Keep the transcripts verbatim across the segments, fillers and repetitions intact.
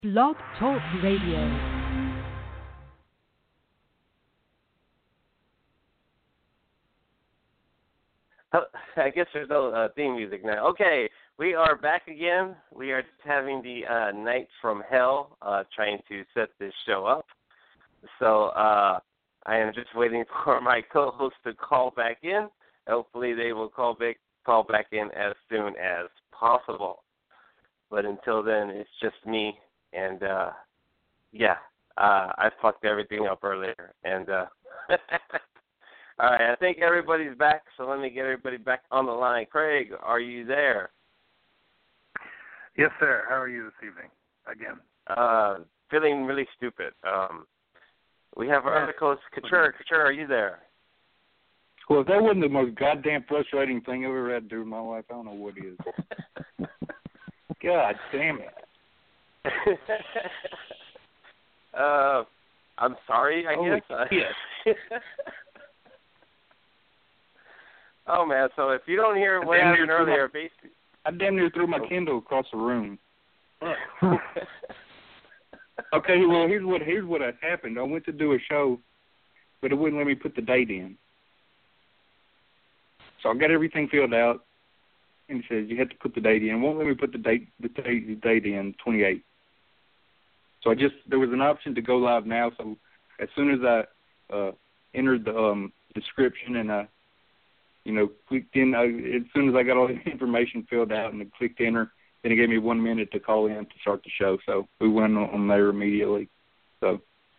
Blog Talk Radio. Oh, I guess there's no uh, theme music now. Okay, we are back again. We are having the uh, Night from Hell, uh, trying to set this show up. So uh, I am just waiting for my co-host to call back in. Hopefully they will call back, call back in as soon as possible. But until then, it's just me. And, uh, yeah, uh, I fucked everything up earlier. And, uh, all right, I think everybody's back, so let me get everybody back on the line. Craig, are you there? Yes, sir. How are you this evening? Again. Uh, feeling really stupid. Um, we have our other host, Couture. Couture, are you there? Well, if that wasn't the most goddamn frustrating thing I've ever had to do in my life, I don't know what is. God damn it. uh, I'm sorry, I Holy guess. shit. Oh, man, so if you don't hear what happened earlier, my, basically... I damn near threw my Kindle across the room. Okay, well, here's what here's what had happened. I went to do a show, but it wouldn't let me put the date in. So I got everything filled out, and it says you have to put the date in. It won't let me put the date the date, the date in, twenty-eight. So I just, there was an option to go live now, so as soon as I uh, entered the um, description and I, you know, clicked in, I, as soon as I got all the information filled out and I clicked enter, then it gave me one minute to call in to start the show, so we went on, on there immediately. So,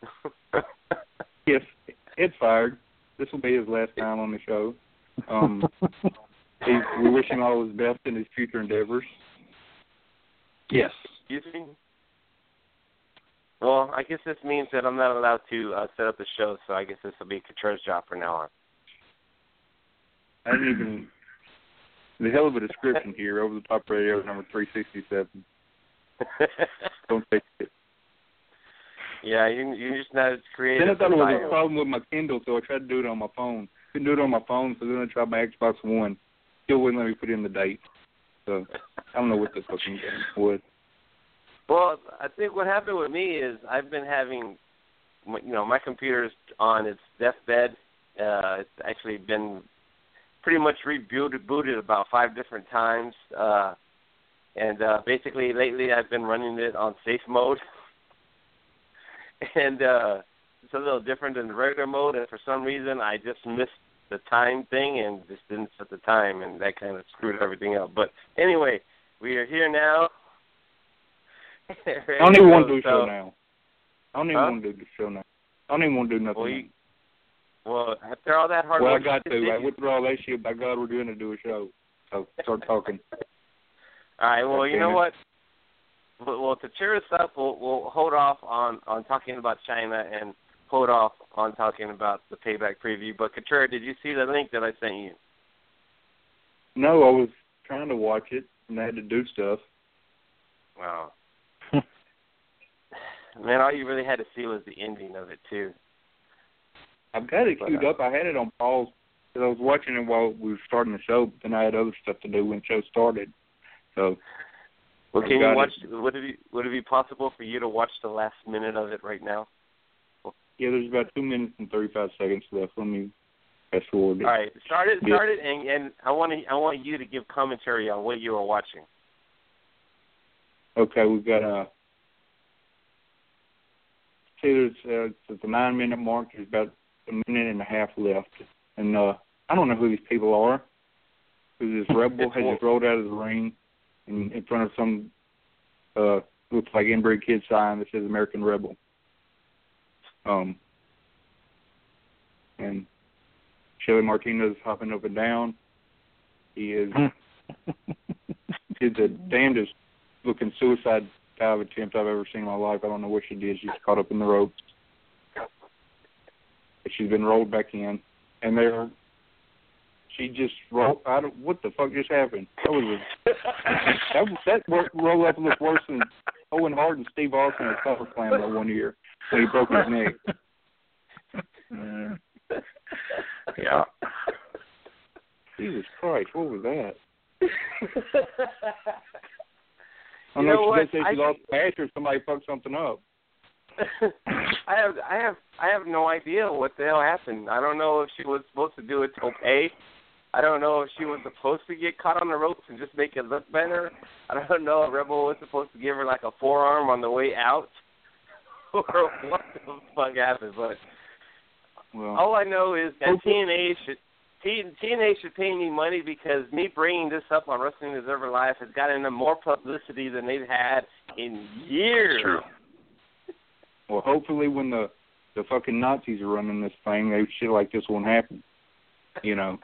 yes, Ed's fired. This will be his last time on the show. Um, he, we wish him all his best in his future endeavors. Yes. Excuse me? Well, I guess this means that I'm not allowed to uh, set up the show, so I guess this will be Couture's job from now on. I didn't even... The hell of a description here, over the top radio number three sixty-seven. Don't take it. Yeah, you you just not creative. Then I thought it was a problem with my Kindle, so I tried to do it on my phone. Couldn't do it on my phone, so then I tried my Xbox One. Still wouldn't let me put in the date. So I don't know what the fucking game was. Well, I think what happened with me is I've been having, you know, my computer's on its deathbed. Uh, it's actually been pretty much rebooted booted about five different times. Uh, and uh, basically lately I've been running it on safe mode. And uh, it's a little different than the regular mode. And for some reason I just missed the time thing and just didn't set the time. And that kind of screwed everything up. But anyway, we are here now. I don't even want to do the show so, now. I don't even huh? want to do the show now. I don't even want to do nothing well, now. you, well, after all that hard well, work, I got to. did I you? went through all that shit. By God, we're doing to do a show. So start talking. All right. Well, you know it. what? Well, well, to cheer us up, we'll, we'll hold off on, on talking about China and hold off on talking about the Payback preview. But, Couture, did you see the link that I sent you? No, I was trying to watch it, and I had to do stuff. Wow. Man, all you really had to see was the ending of it, too. I've got it But, queued uh, up. I had it on pause because I was watching it while we were starting the show, but then I had other stuff to do when the show started. So, well, can I you got watch? it. Would it be would it be possible for you to watch the last minute of it right now? Yeah, there's about two minutes and thirty-five seconds left. Let me fast forward it. All right, start it, Yeah. start it, and, and I want to I want you to give commentary on what you were watching. Okay, we've got uh. See, there's uh, it's at the nine-minute mark. There's about a minute and a half left, and uh, I don't know who these people are. Who this rebel has just rolled out of the ring in, in front of some uh, looks like inbred kid sign that says American Rebel. Um, and Shelly Martinez hopping up and down. He is did the damnedest looking suicide dive attempt I've ever seen in my life. I don't know what she did. She's caught up in the ropes. But she's been rolled back in, and they're she just rolled. I don't. What the fuck just happened? That was a, that that work, roll up looked worse than Owen Hart and Steve Austin at SummerSlam that one year when he broke his neck. Yeah. Jesus Christ, what was that? You know what? Unless she I lost the match or somebody fucked something up. I have, I have, I have no idea what the hell happened. I don't know if she was supposed to do a tope. I don't know if she was supposed to get caught on the ropes and just make it look better. I don't know if Rebel was supposed to give her like a forearm on the way out, or what the fuck happened. But well, all I know is that T N A should T, TNA should pay me money because me bringing this up on Wrestling Observer Live has gotten them more publicity than they've had in years. True. Well, hopefully when the the fucking Nazis are running this thing, they shit like this won't happen. You know.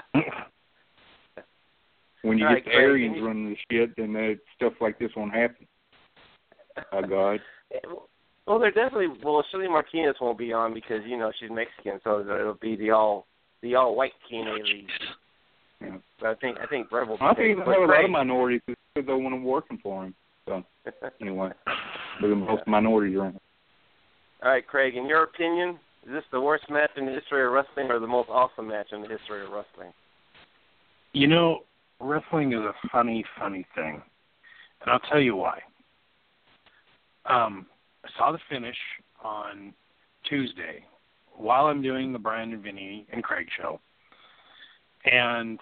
When you All get right, the Aryans you... running the shit, then uh, stuff like this won't happen. Oh, God. Well, they're definitely. Well, Shelly Martinez won't be on because you know she's Mexican, so it'll be the all the all white T N A league. Yeah. But I think I think Rebel. I think they have a lot of minorities because they want them working for him. So anyway, there's most minorities around. All right, Craig. In your opinion, is this the worst match in the history of wrestling, or the most awesome match in the history of wrestling? You know, wrestling is a funny, funny thing, and I'll tell you why. Um, I saw the finish on Tuesday while I'm doing the Brian and Vinny and Craig show, and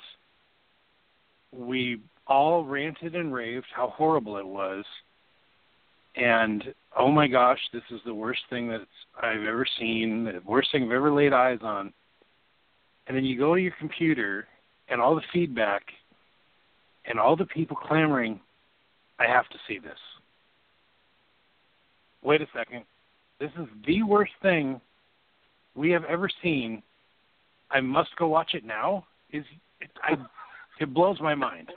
we all ranted and raved how horrible it was, and oh my gosh, this is the worst thing that I've ever seen, the worst thing I've ever laid eyes on. And then you go to your computer and all the feedback and all the people clamoring, I have to see this. Wait a second. This is the worst thing we have ever seen. I must go watch it now? Is it, I, it blows my mind.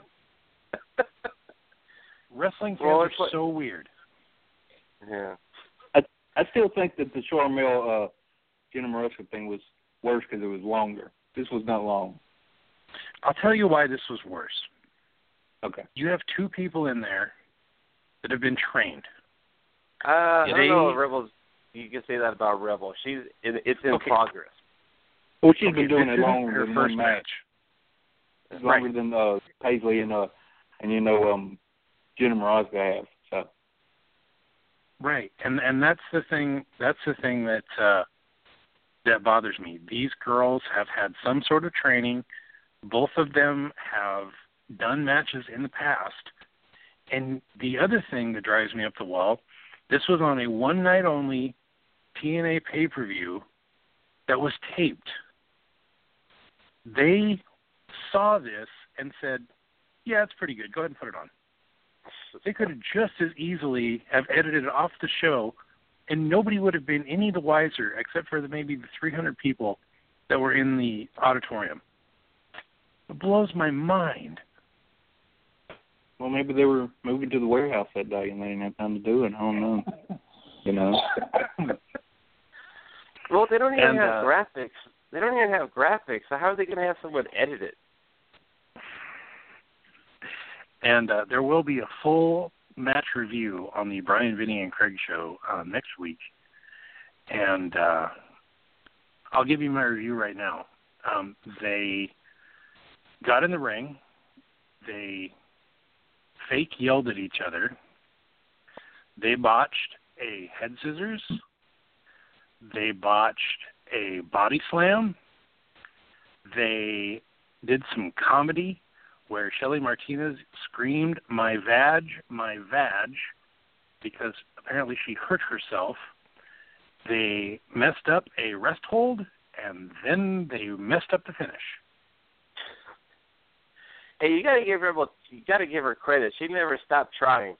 Wrestling fans well, are like, so weird. Yeah. I I still think that the Charmel uh, Jenna Maruska thing was worse because it was longer. This was not long. I'll tell you why this was worse. Okay. You have two people in there that have been trained. Uh, I they, don't know if Rebel's, you can say that about Rebel. She's in, It's in okay. progress. Well, she's okay, been doing this it longer her than first one match. match. It's longer right. than uh, Paisley and, uh, and, you know, um, Jenna Maruska have. So. Right, and and that's the thing. That's the thing that uh, that bothers me. These girls have had some sort of training. Both of them have done matches in the past. And the other thing that drives me up the wall, this was on a one night only T N A pay per view that was taped. They saw this and said, "Yeah, it's pretty good. Go ahead and put it on." They could have just as easily have edited it off the show, and nobody would have been any the wiser except for the, maybe the three hundred people that were in the auditorium. It blows my mind. Well, maybe they were moving to the warehouse that day and they didn't have time to do it. I don't know. You know? Well, they don't even and, have uh, graphics. They don't even have graphics, so how are they going to have someone edit it? And uh, there will be a full match review on the Brian, Vinny, and Craig show uh, next week. And uh, I'll give you my review right now. Um, they got in the ring. They fake yelled at each other. They botched a head scissors. They botched a body slam. They did some comedy where Shelly Martinez screamed, "My vag, my vag," because apparently she hurt herself. They messed up a rest hold, and then they messed up the finish. Hey, you gotta give Rebel, you gotta give her credit. She never stopped trying.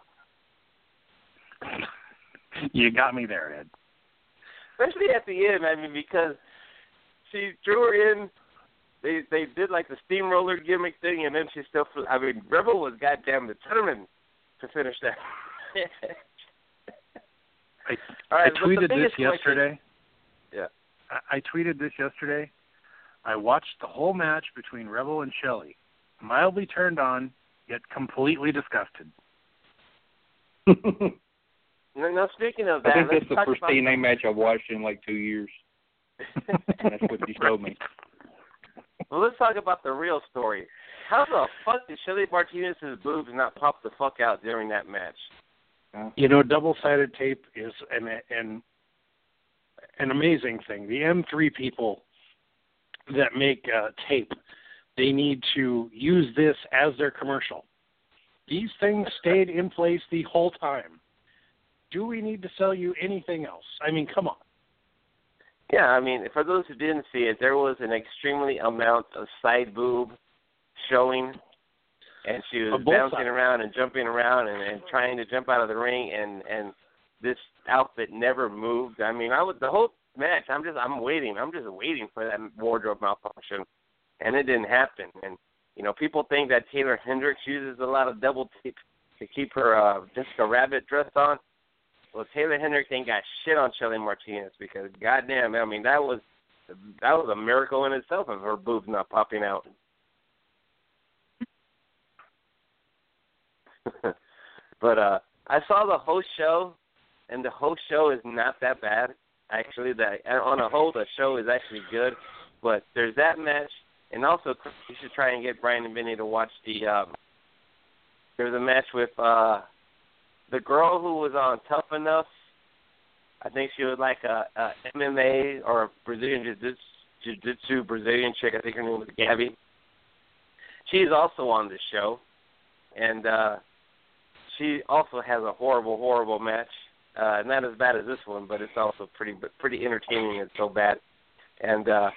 You got me there, Ed. Especially at the end, I mean, because she drew her in. They they did like the steamroller gimmick thing, and then she still. I mean, Rebel was goddamn determined to finish that. I, All right, I tweeted this question, yesterday. Yeah. I, I tweeted this yesterday. I watched the whole match between Rebel and Shelly, mildly turned on, yet completely disgusted. now, now, speaking of that, I think let's that's the talk first about... T N A match I've watched in like two years. That's what you showed me. Well, let's talk about the real story. how the fuck did Shelly Martinez's boobs not pop the fuck out during that match? You know, double-sided tape is an an an amazing thing. The M three people that make uh, tape, they need to use this as their commercial. These things stayed in place the whole time. Do we need to sell you anything else? I mean, come on. Yeah, I mean, for those who didn't see it, there was an extremely amount of side boob showing, and she was bouncing sides. around and jumping around and, and trying to jump out of the ring, and, and this outfit never moved. I mean, I was the whole match. I'm just, I'm waiting. I'm just waiting for that wardrobe malfunction, and it didn't happen. And you know, people think that Taylor Hendricks uses a lot of double tape to keep her uh, Jessica Rabbit dress on. Well, Taylor Hendricks ain't got shit on Shelly Martinez because, goddamn, I mean, that was that was a miracle in itself of her boobs not popping out. But uh, I saw the whole show, and the whole show is not that bad. Actually, that on a whole, the show is actually good. But there's that match, and also you should try and get Brian and Vinny to watch the. Um, there's a match with. Uh, The girl who was on Tough Enough, I think she was like a, a M M A or a Brazilian Jiu-Jitsu Brazilian chick. I think her name was Gabby. She's also on this show, and uh, she also has a horrible, horrible match. Uh, not as bad as this one, but it's also pretty, pretty entertaining. It's so bad, and uh,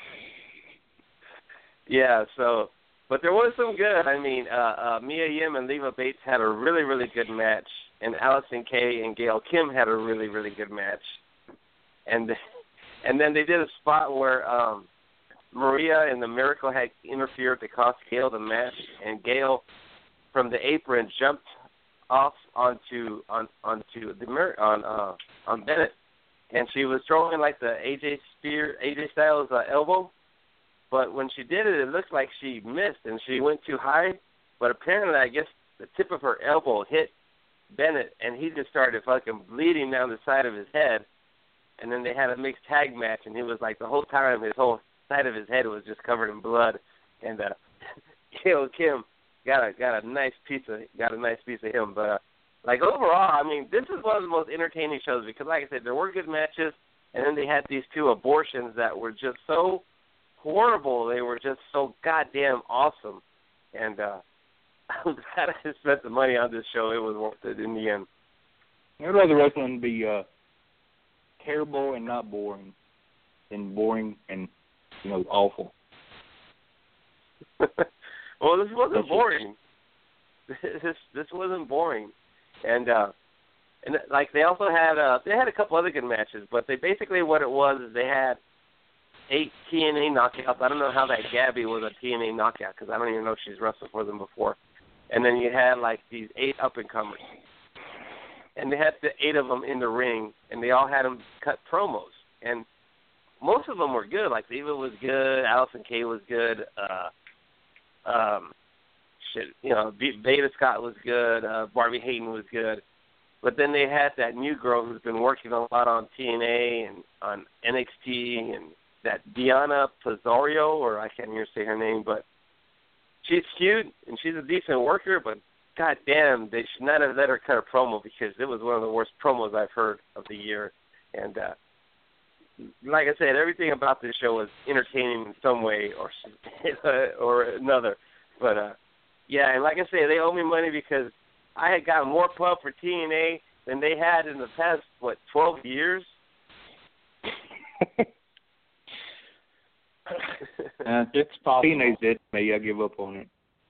yeah, so. But there was some good. I mean, uh, uh, Mia Yim and Leva Bates had a really, really good match. And Allison Kay and Gail Kim had a really, really good match. And and then they did a spot where um, Maria and the Miracle had interfered to cost Gail the match. And Gail, from the apron, jumped off onto on onto the on uh, on Bennett, and she was throwing like the A J Spear, A J Styles uh, elbow. But when she did it, it looked like she missed and she went too high. But apparently, I guess the tip of her elbow hit Bennett, and he just started fucking bleeding down the side of his head. And then they had a mixed tag match, and he was like the whole time his whole side of his head was just covered in blood. And uh, Gail Kim got a got a nice piece of got a nice piece of him. But uh, like overall, I mean, this is one of the most entertaining shows because, like I said, there were good matches, and then they had these two abortions that were just so horrible. They were just so goddamn awesome, and uh, I'm glad I spent the money on this show. It was worth it in the end. I'd rather wrestling be uh, terrible and not boring than boring and, you know, awful. Well, this wasn't boring. This this wasn't boring, and uh, and like they also had uh, they had a couple other good matches, but they basically what it was is they had eight T N A knockouts. I don't know how that Gabby was a T N A knockout because I don't even know if she's wrestled for them before. And then you had like these eight up-and-comers. And they had the eight of them in the ring, and they all had them cut promos. And most of them were good. Like Eva was good, Allison Kay was good, uh, um, shit, you know, Beta Scott was good, uh, Barbie Hayden was good. But then they had that new girl who's been working a lot on T N A and on N X T, and that Diana Pizarro, or I can't even say her name, but she's cute and she's a decent worker, but goddamn, they should not have let her cut a promo because it was one of the worst promos I've heard of the year. And uh, like I said, everything about this show was entertaining in some way or or another. But uh, yeah, and like I said, they owe me money because I had gotten more pub for T N A than they had in the past, what, twelve years? uh, it's possible. T N A's dead to me. I give up on it.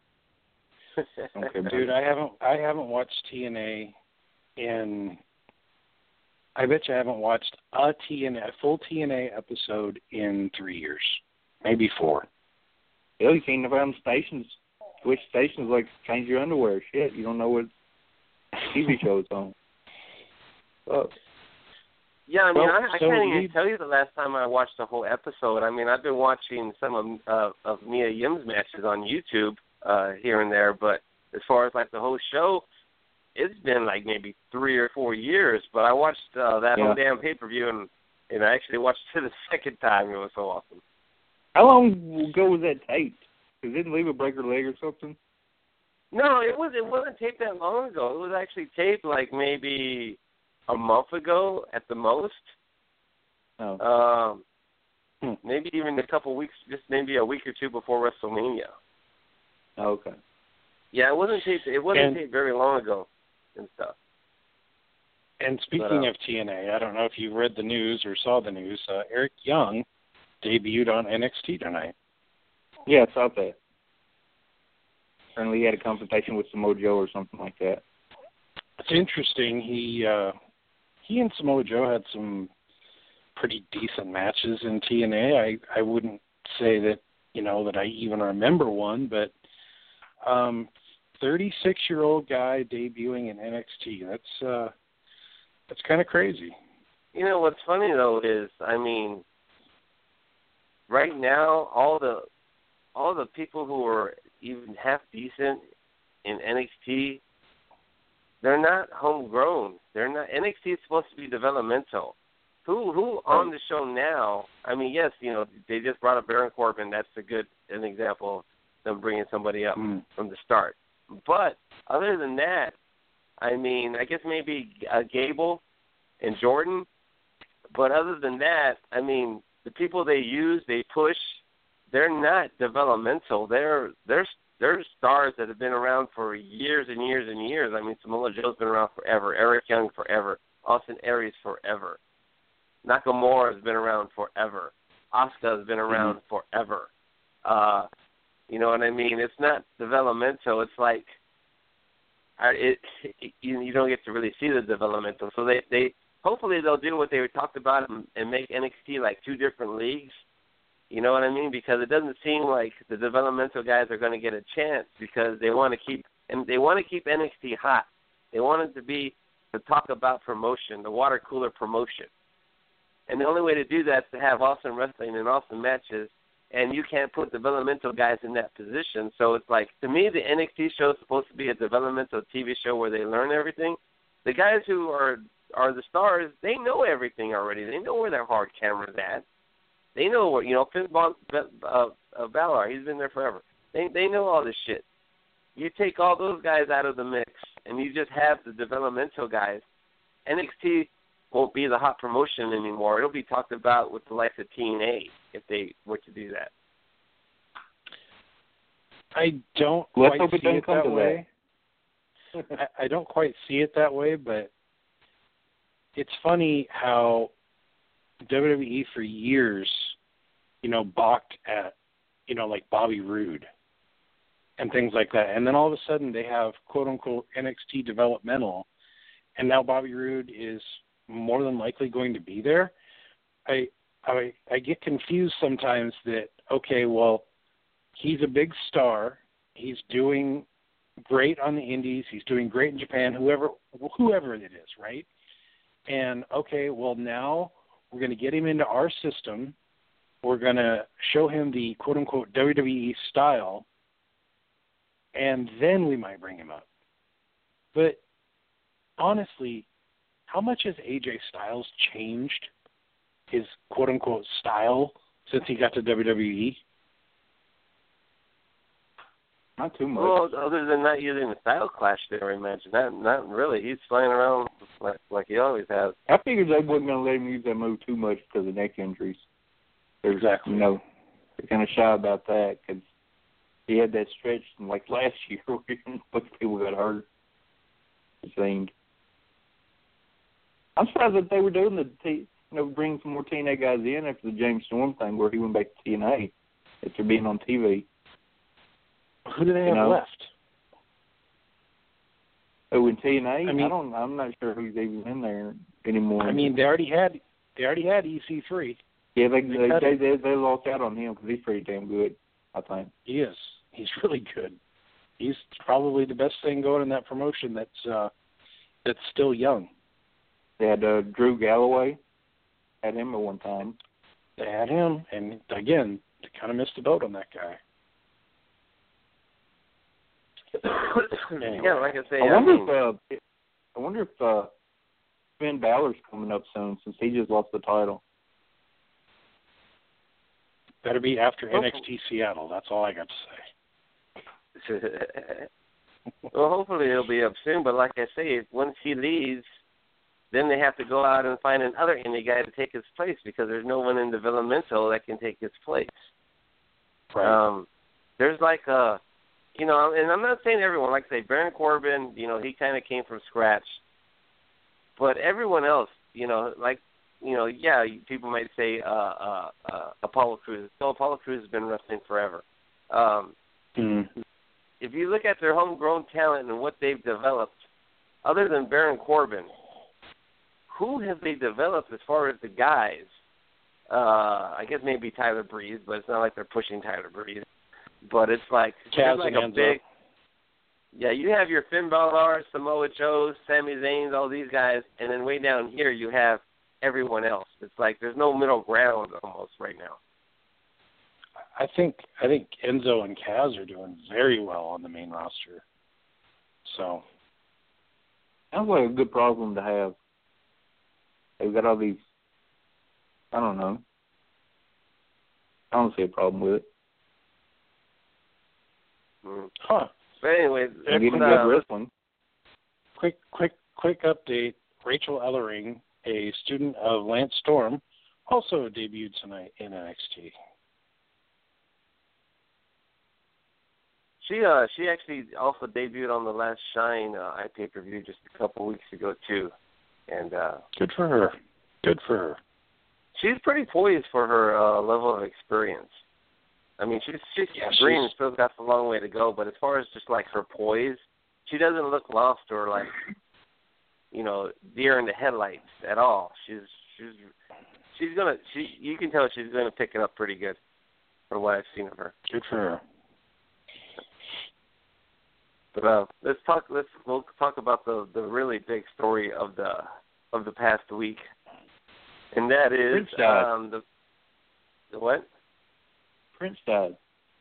Okay, dude, I haven't I haven't watched T N A in. I bet you I haven't watched a T N A, a full T N A episode in three years, maybe four. Hell, you can't find stations. Which stations like change your underwear? Shit, you don't know what T V shows on. Well, yeah, I mean, well, I, I so can't even you, tell you the last time I watched a whole episode. I mean, I've been watching some of uh, of Mia Yim's matches on YouTube uh, here and there, but as far as like the whole show, it's been like maybe three or four years. But I watched uh, that yeah. whole damn pay per view, and and I actually watched it the second time. It was so awesome. How long ago was that taped? He didn't leave a breaker leg or something? No, it was it wasn't taped that long ago. It was actually taped like maybe a month ago at the most. Oh. Um, hmm. Maybe even a couple weeks, just maybe a week or two before WrestleMania. Oh, okay. Yeah, it wasn't taped. It wasn't And, taped very long ago and stuff. And speaking but, uh, of T N A, I don't know if you read the news or saw the news. Uh, Eric Young debuted on N X T tonight. Yeah, I saw that. Apparently he had a confrontation with Samoa Joe or something like that. It's interesting. He uh, he and Samoa Joe had some pretty decent matches in T N A. I, I wouldn't say that, you know, that I even remember one, but um, thirty-six-year-old guy debuting in N X T. That's uh, that's kind of crazy. You know what's funny though is, I mean, right now all the all the people who are even half decent in N X T, they're not homegrown. They're not. N X T is supposed to be developmental. Who who on the show now? I mean, yes, you know they just brought up Baron Corbin. That's a good an example of them bringing somebody up Mm. from the start. But other than that, I mean, I guess maybe uh, Gable and Jordan. But other than that, I mean, the people they use, they push, they're not developmental. They're they're they're stars that have been around for years and years and years. I mean, Samoa Joe's been around forever. Eric Young forever. Austin Aries forever. Nakamura has been around forever. Asuka has been around mm-hmm. forever. Uh, you know what I mean? It's not developmental. It's like it, it, you, you don't get to really see the developmental. So they, they hopefully they'll do what they talked about and, and make N X T like two different leagues. You know what I mean? Because it doesn't seem like the developmental guys are going to get a chance because they want to keep and they want to keep N X T hot. They want it to be to talk about promotion, the water cooler promotion. And the only way to do that is to have awesome wrestling and awesome matches, and you can't put developmental guys in that position. So it's like, to me, the N X T show is supposed to be a developmental T V show where they learn everything. The guys who are are the stars, they know everything already. They know where their hard camera's at. They know where, you know, Finn Balor, uh, uh, Balor, he's been there forever. They they know all this shit. You take all those guys out of the mix, and you just have the developmental guys. N X T won't be the hot promotion anymore. It'll be talked about with the likes of T N A if they were to do that. I don't Let's quite hope it see doesn't it come that to way. I, I don't quite see it that way, but it's funny how W W E for years, you know, balked at, you know, like Bobby Roode and things like that. And then all of a sudden they have, quote-unquote, N X T developmental, and now Bobby Roode is more than likely going to be there. I, I I get confused sometimes that, okay, well, he's a big star. He's doing great on the indies. He's doing great in Japan, whoever whoever it is, right? And, okay, well, now we're going to get him into our system. We're going to show him the quote-unquote W W E style, and then we might bring him up. But honestly, how much has A J Styles changed his quote-unquote style since he got to W W E? Not too much. Well, other than not using the style clash there, I imagine. Not, not really. He's flying around like, like he always has. I figured they wasn't going to let him use that move too much because of neck injuries. There's, Exactly. You know, they're kind of shy about that because he had that stretch from like last year where most people got hurt, it seemed. I'm surprised that they were doing the, T, you know, bringing some more T N A guys in after the James Storm thing where he went back to T N A after being on T V. Who do they have you know? left? Oh, in T N A? I mean, I don't. I'm not sure who's even in there anymore. I mean, they already had they already had E C three. yeah, they they they cut they, him. they, they lost out on him because he's pretty damn good, I think. He is. He's really good. He's probably the best thing going in that promotion that's uh, that's still young. They had uh, Drew Galloway, had him at one time. They had him, and again, they kind of missed the boat on that guy. Anyway. Yeah, like I say, I I wonder mean, if uh, I wonder if uh, Finn Balor's coming up soon since he just lost the title. Better be after Oh. N X T Seattle. That's all I got to say. Well, hopefully he'll be up soon. But like I say, once he leaves, then they have to go out and find another indie guy to take his place because there's no one in developmental that can take his place. Right. Um, there's like a, you know, and I'm not saying everyone. Like I say, Baron Corbin, you know, he kind of came from scratch. But everyone else, you know, like, you know, yeah, people might say uh, uh, uh, Apollo Crews. So Apollo Crews has been wrestling forever. Um, mm. If you look at their homegrown talent and what they've developed, other than Baron Corbin, who have they developed as far as the guys? Uh, I guess maybe Tyler Breeze, but it's not like they're pushing Tyler Breeze. But it's like, Kaz it's like and a Enzo. big, yeah, you have your Finn Balor, Samoa Joe, Sami Zayn, all these guys, and then way down here you have everyone else. It's like there's no middle ground almost right now. I think I think Enzo and Kaz are doing very well on the main roster. So Sounds like a good problem to have. They've got all these. I don't know. I don't see a problem with it. Mm. Huh. But anyway, They're getting uh, good wrestling. Quick, quick, quick update. Rachel Ellering, a student of Lance Storm, also debuted tonight in N X T. She uh she actually also debuted on the Last Shine uh, I pay per view just a couple weeks ago too, and uh, Good for her. Good for her. she's pretty poised for her uh, level of experience. I mean, she's she's Yeah, green and she's- still got a long way to go, but as far as just like her poise, she doesn't look lost or like, you know, deer in the headlights at all. She's she's she's gonna she you can tell she's gonna pick it up pretty good from what I've seen of her. Good for her. But uh, let's talk. Let's we'll talk about the, the really big story of the of the past week, and that is Prince died. um, the the what? Prince died.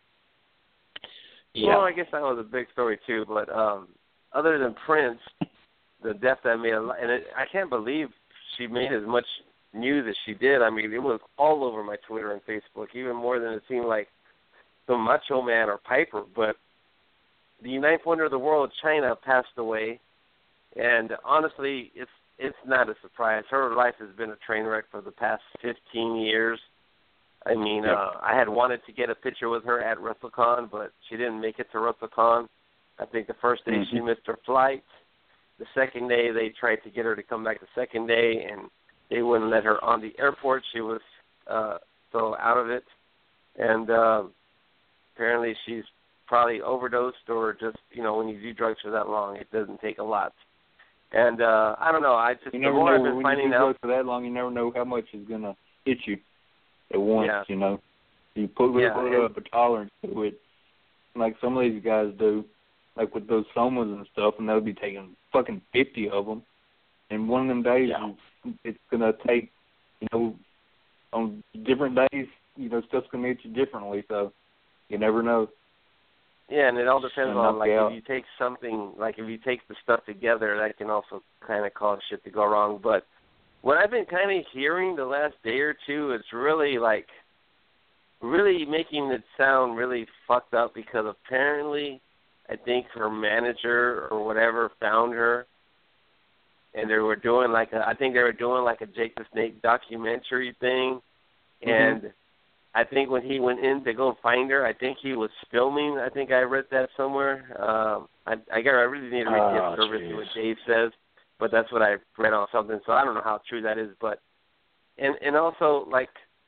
Yeah. Well, I guess that was a big story too. But um, other than Prince, the death that made a lot, and it, I can't believe she made as much news as she did. I mean, it was all over my Twitter and Facebook, even more than it seemed like the Macho Man or Piper. But the ninth wonder of the world, China, passed away, and honestly, it's it's not a surprise. Her life has been a train wreck for the past fifteen years. I mean, Yep. uh, I had wanted to get a picture with her at WrestleCon, but she didn't make it to WrestleCon. I think the first day Mm-hmm. she missed her flight. The second day they tried to get her to come back the second day, and they wouldn't let her on the airport. She was uh, so out of it, and uh, apparently she's probably overdosed or just, you know, when you do drugs for that long, it doesn't take a lot. And uh, I don't know. I just You the never more know I've been when finding you do out. drugs for that long. You never know how much is gonna hit you at once. Yeah. You know, you put a Yeah, little bit and- of a tolerance to it, like some of these guys do, like with those somas and stuff, and they'll be taking fucking fifty of them. And one of them days, Yeah. it's gonna take, you know, on different days, you know, stuff's gonna hit you differently. So you never know. Yeah, and it all depends And on, knock like, you if out. you take something, like, if you take the stuff together, that can also kind of cause shit to go wrong. But what I've been kind of hearing the last day or two is really, like, really making it sound really fucked up because apparently I think her manager or whatever found her, and they were doing, like, a, I think they were doing, like, a Jake the Snake documentary thing, Mm-hmm. and I think when he went in to go find her, I think he was filming. I think I read that somewhere. Um, I, I, got, I really need to read Oh, the service to jeez. what Dave says, but that's what I read on something. So I don't know how true that is, but and and also like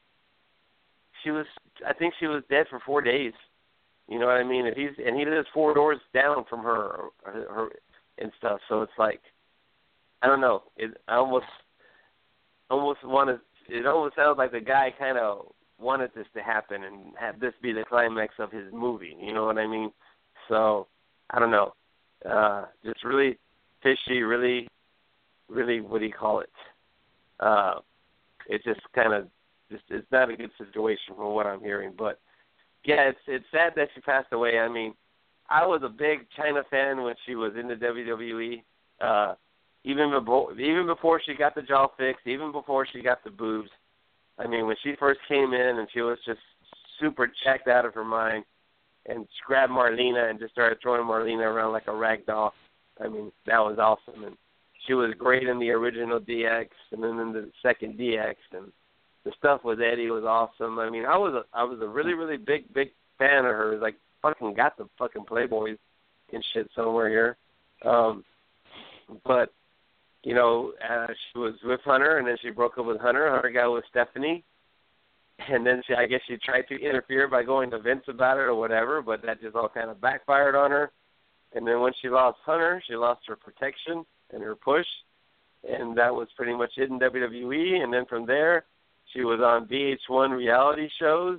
she was, I think she was dead for four days. You know what I mean? If he's and he lives four doors down from her, her, her and stuff. So it's like I don't know. It I almost almost wanted. It almost sounds like the guy kind of wanted this to happen and have this be the climax of his movie. You know what I mean? So, I don't know. Uh, just really fishy, really, really, what do you call it? Uh, it's just kind of, just it's not a good situation from what I'm hearing. But, yeah, it's it's sad that she passed away. I mean, I was a big China fan when she was in the W W E. Uh, even before, even before she got the jaw fixed, even before she got the boobs. I mean, when she first came in and she was just super checked out of her mind, and she grabbed Marlena and just started throwing Marlena around like a rag doll. I mean, that was awesome. And she was great in the original D X and then in the second D X. And the stuff with Eddie was awesome. I mean, I was a, I was a really, really big, big fan of hers. Like, fucking got the fucking Playboys and shit somewhere here. Um, but, you know, uh, she was with Hunter, and then she broke up with Hunter. Hunter got with Stephanie. And then she, I guess she tried to interfere by going to Vince about it or whatever, but that just all kind of backfired on her. And then when she lost Hunter, she lost her protection and her push, and that was pretty much it in W W E. And then from there, she was on V H one reality shows,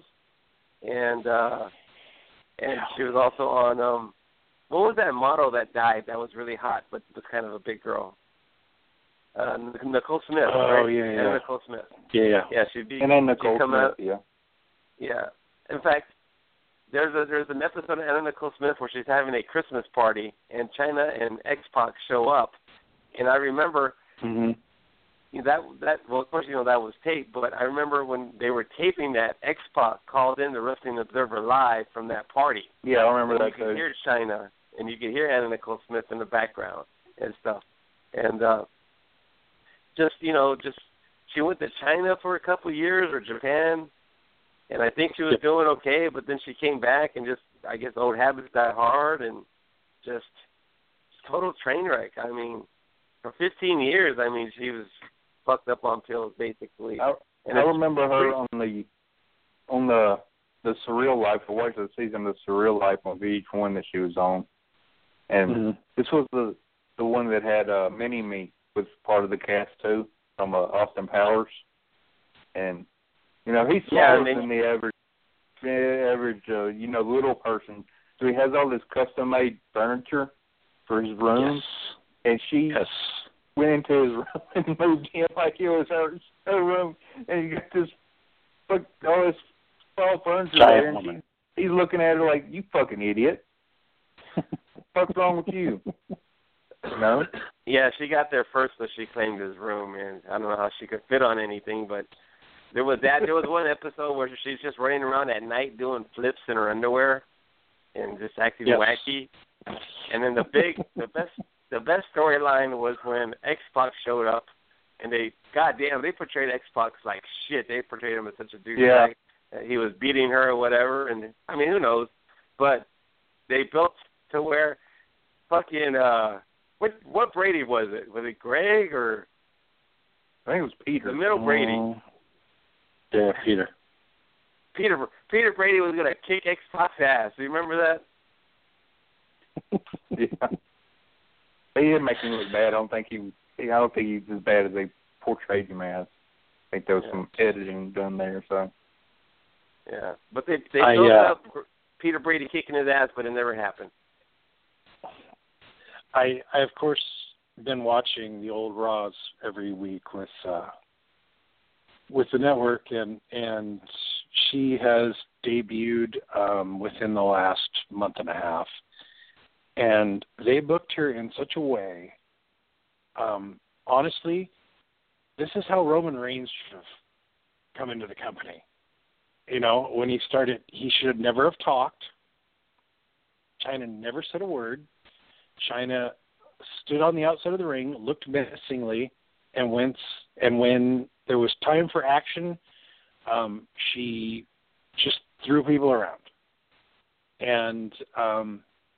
and uh, and she was also on, um, what was that model that died that was really hot but was kind of a big girl? Uh, Nicole Smith. Oh, right? yeah, yeah. Anna Nicole Smith. Yeah, yeah. Yeah, she'd be. And then Nicole come Smith, out, yeah. Yeah. In fact, there's a there's an episode of Anna Nicole Smith where she's having a Christmas party, and Chyna and X-Pac show up, and I remember mm-hmm. you know, that that well, of course, you know that was taped, but I remember when they were taping that, X-Pac called in the Wrestling Observer Live from that party. Yeah, I remember and that you could too. hear Chyna, and you could hear Anna Nicole Smith in the background and stuff, and uh, just you know, just she went to China for a couple of years or Japan, and I think she was doing okay, but then she came back and just I guess old habits die hard, and just total train wreck. I mean, for fifteen years, I mean, she was fucked up on pills basically. I, and I remember her on the on the the Surreal Life. I watched the season of the Surreal Life on V H one that she was on, and mm-hmm. this was the the one that had uh, Mini Me was part of the cast too, from uh, Austin Powers, and you know he's smaller yeah, than the average average uh, you know little person. So he has all this custom made furniture for his room, yes. and she yes. went into his room and moved in like it was her, her room, and he got this fuck all this small furniture Giant there, and woman. she, he's looking at her like, "You fucking idiot! What's wrong with you?" You know? Yeah, she got there first, but she claimed his room, and I don't know how she could fit on anything, but there was that. There was one episode where she's just running around at night doing flips in her underwear and just acting yes. wacky. And then the big, the best, the best storyline was when X-Pac showed up, and they, goddamn, they portrayed X-Pac like shit. They portrayed him as such a douchebag. Yeah. That he was beating her or whatever, and I mean, who knows? But they built to where fucking. uh What what Brady was it? Was it Greg or I think it was Peter. the middle Brady? Mm. Yeah, Peter. Peter Peter Brady was gonna kick X-Pac's ass. Do you remember that? Yeah. They didn't make him look bad. I don't think he. I don't think he's as bad as they portrayed him as. I think there was Yeah. some editing done there. So. Yeah, but they they I, built uh, up Peter Brady kicking his ass, but it never happened. I, I of course, been watching the old Raws every week with uh, with the network, and and she has debuted um, within the last month and a half, and they booked her in such a way. Um, honestly, this is how Roman Reigns should have come into the company. You know, when he started, he should never have talked. Chyna never said a word. Chyna stood on the outside of the ring, looked menacingly, and went. And when there was time for action, um, she just threw people around. And um,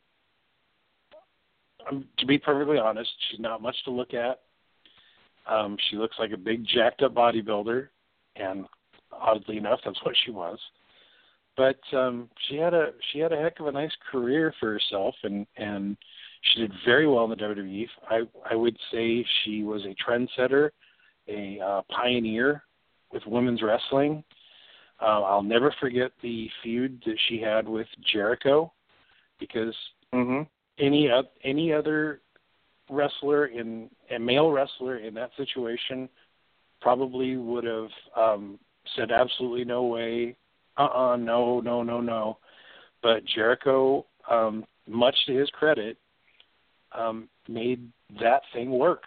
to be perfectly honest, she's not much to look at. Um, she looks like a big jacked up bodybuilder, and oddly enough, that's what she was. But um, she had a she had a heck of a nice career for herself, and, and she did very well in the W W E. I I would say she was a trendsetter, a uh, pioneer with women's wrestling. Uh, I'll never forget the feud that she had with Jericho, because Mm-hmm. any uh, any other wrestler in a male wrestler in that situation probably would have um, said absolutely no way, uh-uh, no, no, no, no. But Jericho, um, much to his credit, um, made that thing work.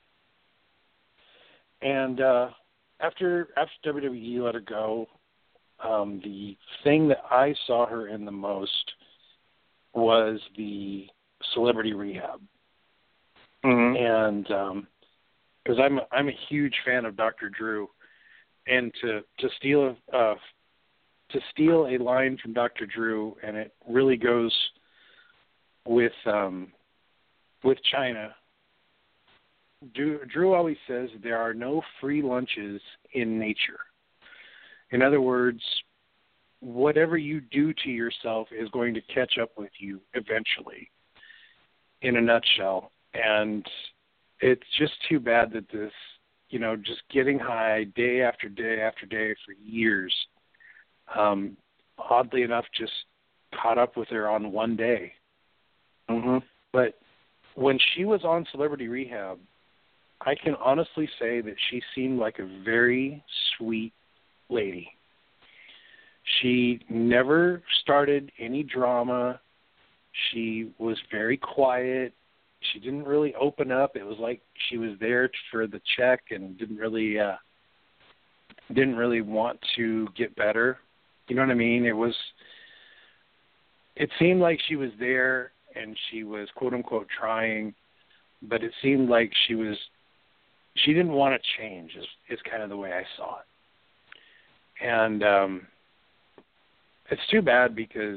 And uh, after after W W E let her go, Um, the thing that I saw her in the most was the Celebrity Rehab. Mm-hmm. And because um, I'm I'm a huge fan of Doctor Drew, and to to steal a uh, to steal a line from Doctor Drew, and it really goes with um, with China. Drew, Drew always says there are no free lunches in nature. In other words, whatever you do to yourself is going to catch up with you eventually, in a nutshell. And it's just too bad that this, you know, just getting high day after day after day for years, um, oddly enough, just caught up with her on one day. Mm-hmm. But when she was on Celebrity Rehab, I can honestly say that she seemed like a very sweet lady. She never started any drama. She was very quiet. She didn't really open up. It was like she was there for the check and didn't really uh, didn't really want to get better. You know what I mean? It was. It seemed like she was there and she was quote unquote trying, but it seemed like she was. She didn't want to change. Is is kind of the way I saw it. And um, it's too bad because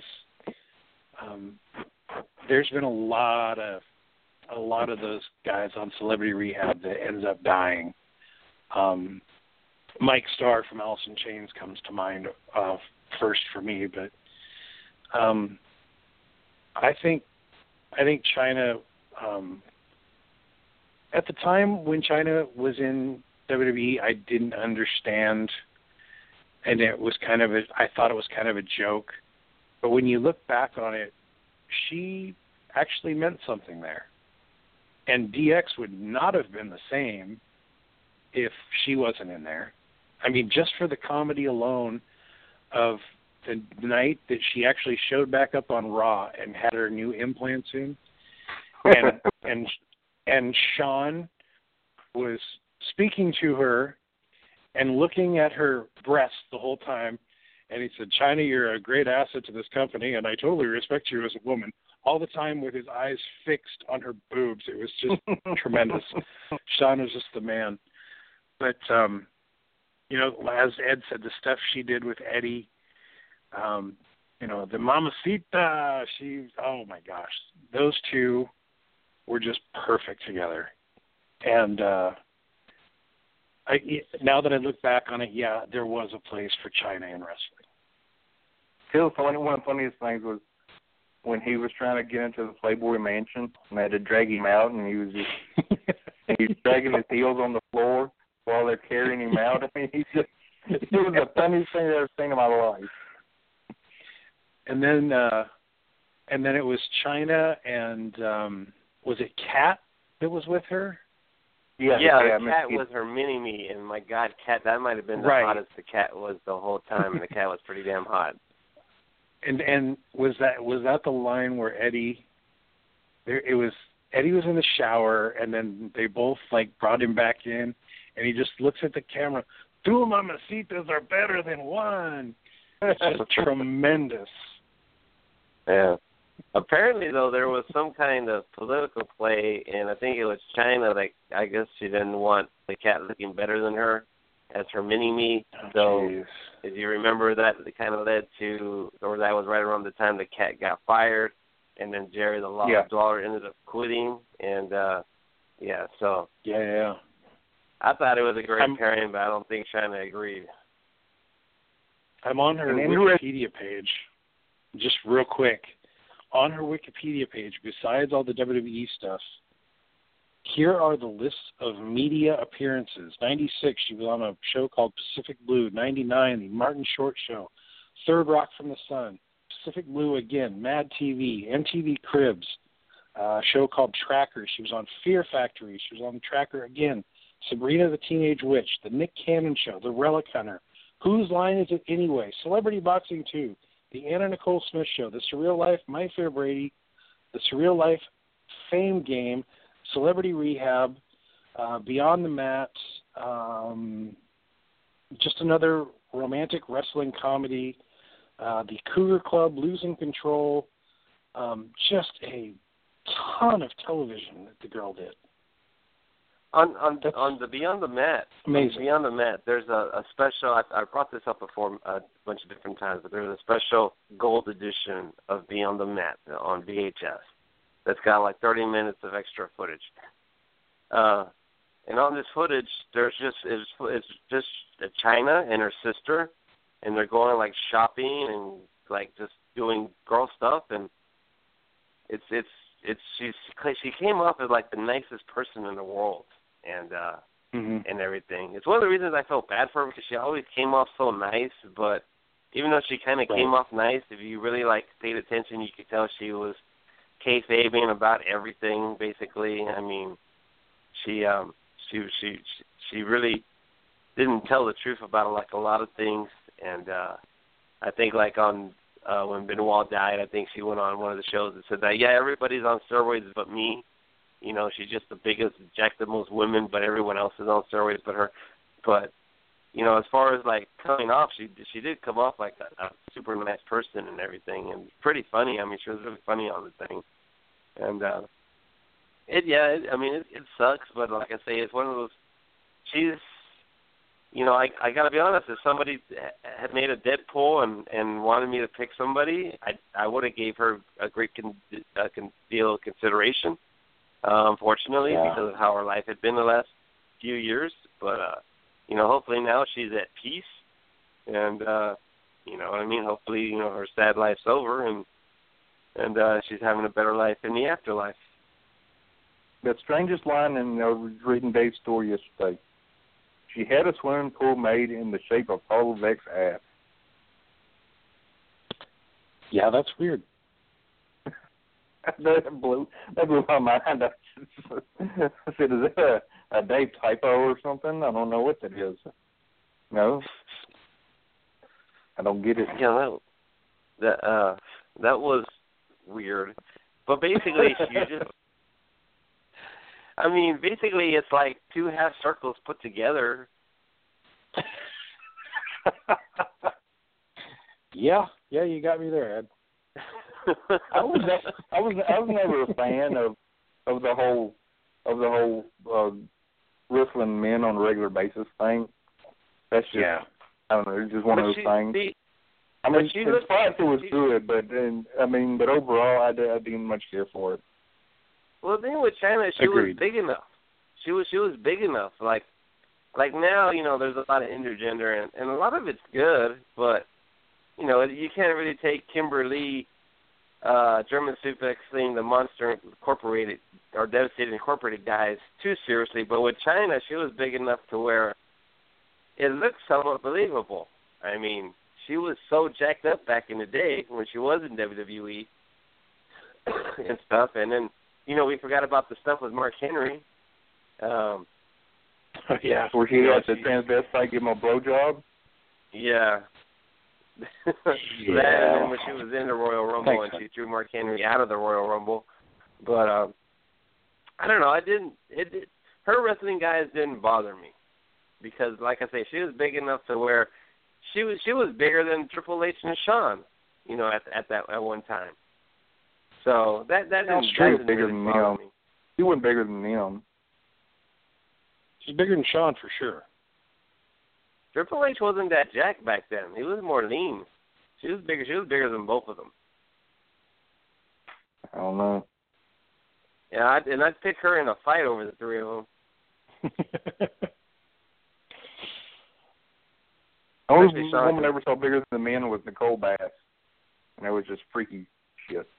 um, there's been a lot of a lot of those guys on Celebrity Rehab that ends up dying. Um, Mike Starr from Alice in Chains comes to mind uh, first for me, but um, I think I think China. Um, at the time when China was in W W E, I didn't understand. And it was kind of a, I thought it was kind of a joke. But when you look back on it, she actually meant something there. And D X would not have been the same if she wasn't in there. I mean, just for the comedy alone of the night that she actually showed back up on Raw and had her new implants in, and and and Sean was speaking to her and looking at her breasts the whole time, and he said, "China, you're a great asset to this company, and I totally respect you as a woman." All the time with his eyes fixed on her boobs. It was just tremendous. Sean was just the man. But, um, you know, as Ed said, the stuff she did with Eddie, um, you know, the Mamacita, she, oh my gosh, those two were just perfect together. And uh, I, now that I look back on it, yeah, there was a place for China in wrestling. Still, one of the funniest things was when he was trying to get into the Playboy Mansion, and they had to drag him out, and he was just and he was dragging his heels on the floor while they're carrying him out. I mean, he just it was the funniest thing I've ever seen in my life. And then, uh, and then it was China, and um, was it Kat that was with her? Yeah, yeah, the Cat was her mini-me, and my God, Cat, that might have been the right. hottest the Cat was the whole time, and the Cat was pretty damn hot. And and was that was that the line where Eddie, there it was Eddie was in the shower, and then they both like brought him back in, and he just looks at the camera. Two mamacitas are better than one. It's just tremendous. Yeah. Apparently, though, there was some kind of political play, and I think it was China that I guess she didn't want the Cat looking better than her as her mini-me. Oh, so, geez. if you remember, that it kind of led to, or that was right around the time the Cat got fired, and then Jerry the Lawler yeah. Dollar ended up quitting, and, uh, yeah, so. Yeah, yeah. I thought it was a great I'm, pairing, but I don't think China agreed. I'm on her Wikipedia page, just real quick. On her Wikipedia page, besides all the W W E stuff, here are the lists of media appearances. ninety-six, she was on a show called Pacific Blue. ninety-nine, The Martin Short Show. Third Rock from the Sun. Pacific Blue again. Mad T V. M T V Cribs. Uh, a show called Tracker. She was on Fear Factory. She was on Tracker again. Sabrina the Teenage Witch. The Nick Cannon Show. The Relic Hunter. Whose Line Is It Anyway? Celebrity Boxing two. The Anna Nicole Smith Show, The Surreal Life, My Fair Brady, The Surreal Life, Fame Game, Celebrity Rehab, uh, Beyond the Mat, um, just another romantic wrestling comedy, uh, the Cougar Club, Losing Control, um, just a ton of television that the girl did. On on That's on the Beyond the Mat, amazing. Beyond the Mat, there's a, a special. I, I brought this up before a bunch of different times, but there's a special gold edition of Beyond the Mat on V H S that's got like thirty minutes of extra footage. Uh, and on this footage, there's just it's, it's just China and her sister, and they're going like shopping and like just doing girl stuff, and it's it's it's she's she came off as like the nicest person in the world. And uh, mm-hmm. and everything. It's one of the reasons I felt bad for her because she always came off so nice. But even though she kind of right. came off nice, if you really like paid attention, you could tell she was kayfabing about everything. Basically, I mean, she um she she she really didn't tell the truth about like a lot of things. And uh, I think like on uh, when Benoit died, I think she went on one of the shows and said that yeah, everybody's on steroids but me. You know, she's just the biggest, jacked the most women, but everyone else is on steroids but her. But, you know, as far as, like, coming off, she she did come off like a, a super nice person and everything, and pretty funny. I mean, she was really funny on the thing. And, uh, it yeah, it, I mean, it, it sucks, but like I say, it's one of those, she's, you know, I I got to be honest, if somebody had made a Deadpool and, and wanted me to pick somebody, I I would have gave her a great con, uh, con, deal of consideration. Uh, unfortunately, yeah. because of how her life had been the last few years. But, uh, you know, hopefully now she's at peace. And, uh, you know what I mean? Hopefully, you know, her sad life's over and and uh, she's having a better life in the afterlife. The strangest line, in I was reading Dave's story yesterday. She had a swimming pool made in the shape of Paul Levesque's ass. Yeah, that's weird. that blew that blew my mind. I said, "Is that a, a Dave typo or something? I don't know what that is." No, I don't get it. Yeah, that that uh, that was weird. But basically, you just. I mean, basically, it's like two half circles put together. yeah, yeah, you got me there, Ed. I was I was I was never a fan of of the whole of the whole uh, wrestling men on a regular basis thing. That's just yeah. I don't know. It's just one but of those she, things. See, I mean, she in spots it was good, but and, I mean, but overall, I, I didn't much care for it. Well, the thing with China, she Agreed. was big enough. She was she was big enough. Like like now, you know, there's a lot of intergender, and, and a lot of it's good, but you know, you can't really take Kimberly. Uh, German suplexing the Monster Incorporated or Devastated Incorporated guys too seriously, but with China, she was big enough to where it looked somewhat believable. I mean, she was so jacked up back in the day when she was in W W E and stuff, and then you know we forgot about the stuff with Mark Henry. Um, oh, yeah, where he had the transvestite give him a blowjob. Yeah. yeah. That and then when she was in the Royal Rumble Thanks, and she threw Mark Henry out of the Royal Rumble. But um, I don't know. I didn't. It, it her wrestling guys didn't bother me because, like I say, she was big enough to where she was she was bigger than Triple H and Shawn. You know, at at that at one time. So that that That's didn't, true. that didn't Bigger really than bother them. me. He wasn't bigger than them. She's bigger than Shawn for sure. Triple H wasn't that jacked back then. He was more lean. She was bigger. She was bigger than both of them. I don't know. Yeah, I'd, and I'd pick her in a fight over the three of them. The only woman I ever saw bigger than the men was Nicole Bass, and that was just freaky shit.